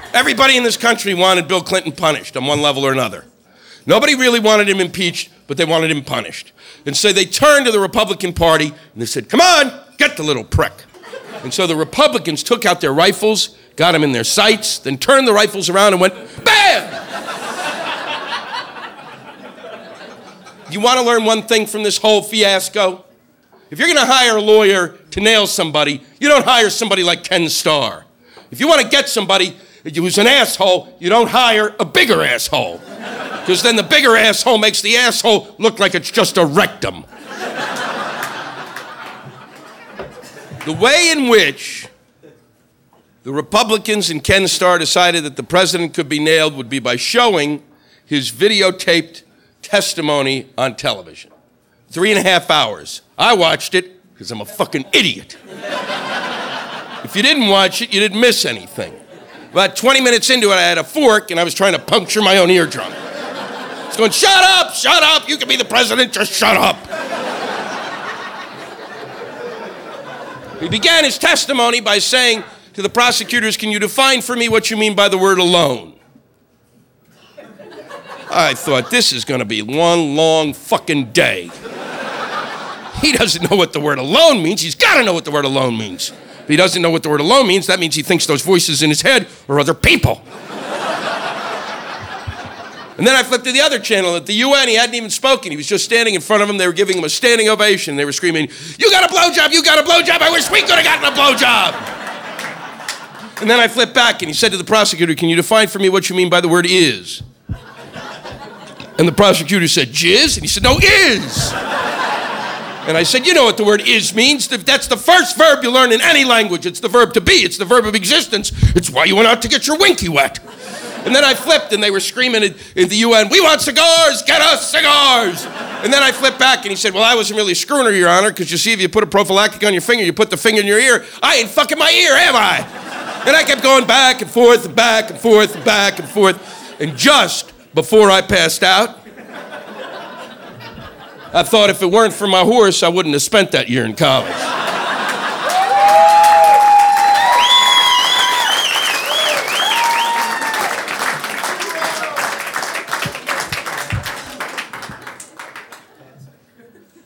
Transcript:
Everybody in this country wanted Bill Clinton punished on one level or another. Nobody really wanted him impeached, but they wanted him punished. And so they turned to the Republican Party and they said, come on, get the little prick. And so the Republicans took out their rifles, got him in their sights, then turned the rifles around and went, bam! You want to learn one thing from this whole fiasco? If you're going to hire a lawyer to nail somebody, you don't hire somebody like Ken Starr. If you want to get somebody who's an asshole, you don't hire a bigger asshole. Because then the bigger asshole makes the asshole look like it's just a rectum. The way in which the Republicans and Ken Starr decided that the president could be nailed would be by showing his videotaped testimony on television. 3.5 hours. I watched it because I'm a fucking idiot. If you didn't watch it, you didn't miss anything. About 20 minutes into it, I had a fork and I was trying to puncture my own eardrum. I was going, shut up, you can be the president, just shut up. He began his testimony by saying to the prosecutors, can you define for me what you mean by the word alone? I thought, this is going to be one long fucking day. He doesn't know what the word alone means. He's got to know what the word alone means. If he doesn't know what the word alone means, that means he thinks those voices in his head are other people. And then I flipped to the other channel. At the UN, he hadn't even spoken. He was just standing in front of them. They were giving him a standing ovation. They were screaming, you got a blowjob, you got a blowjob. I wish we could have gotten a blowjob. And then I flipped back and he said to the prosecutor, can you define for me what you mean by the word is? And the prosecutor said, jizz? And he said, no, is. And I said, you know what the word is means. That's the first verb you learn in any language. It's the verb to be. It's the verb of existence. It's why you went out to get your winky wet. And then I flipped and they were screaming at the UN, we want cigars, get us cigars. And then I flipped back and he said, well, I wasn't really screwing her, Your Honor, because you see, if you put a prophylactic on your finger, you put the finger in your ear. I ain't fucking my ear, am I? And I kept going back and forth and back and forth and back and forth. And just before I passed out, I thought if it weren't for my horse, I wouldn't have spent that year in college.